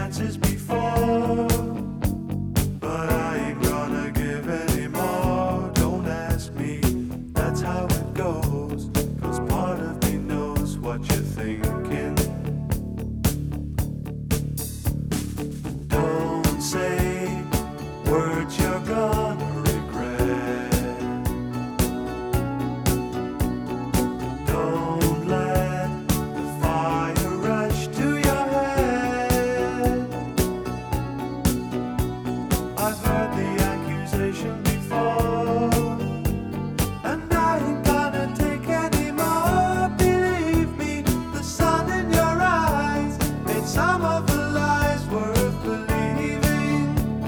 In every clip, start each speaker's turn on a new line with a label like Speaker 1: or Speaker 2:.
Speaker 1: chances before, but I ain't gonna give any more. Don't ask me, that's how it goes, 'cause part of me knows what you're thinking. Don't say words you're gonna regret. Don't let the fire rush to your head. I've heard the accusation before, and I ain't gonna take any more. Believe me, the sun in your eyes made some of the lies worth believing.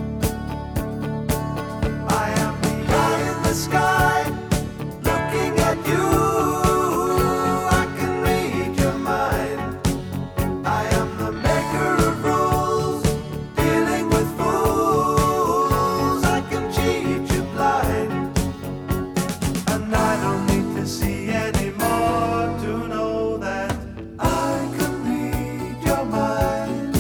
Speaker 1: I am the eye in the sky, looking at you. I can read your mind. I am the maker of rules, dealing with fools. I can cheat you blind, and I don't need to see anymore to know that I can read your mind.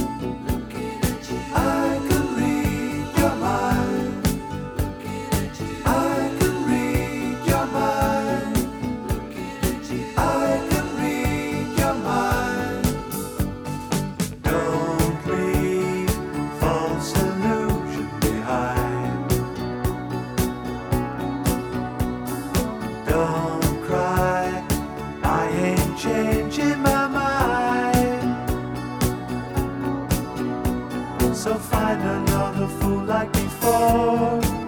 Speaker 1: I can read your mind. I can read your mind. I can read your mind. Don't leave false illusion behind. Don't cry, I ain't changing my mind. So find another fool like before.